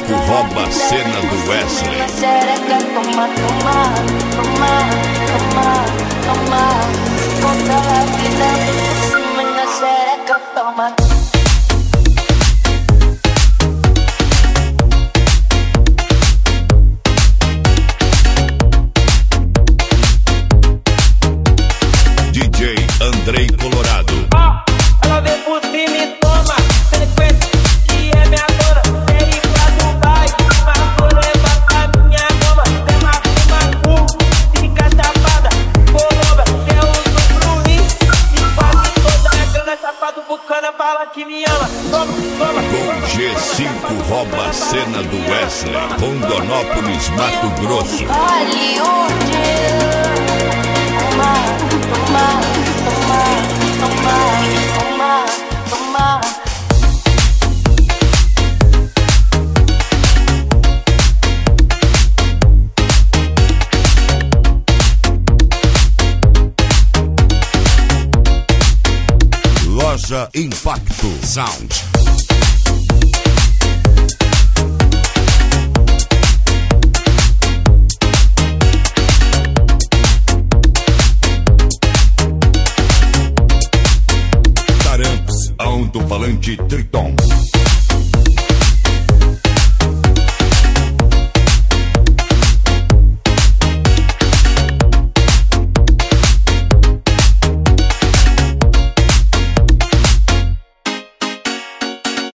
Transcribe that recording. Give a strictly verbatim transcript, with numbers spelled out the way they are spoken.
cinco rouba a cena do Wesley. Xereca, toma, toma, toma, toma, toma. Conta a vida por cima na xereca, toma. D J Andrei Colorado. Oh, ela vem por cima e toma. Sequência que é minha dona. Ele pra Dubai, mas vou levar pra minha cama. Tem uma fuma, uh, fica chapada. Colomba, eu uso pro rim. E quase toda a grana, chapado bucana, fala que me ama. Toma, toma. Com G cinco rouba a cena do Wesley. Rondonópolis, Mato Grosso. Hollywood. Toma, toma, toma, toma, toma, toma. Loja Impacto Sound. Taramps, alto-falante Triton.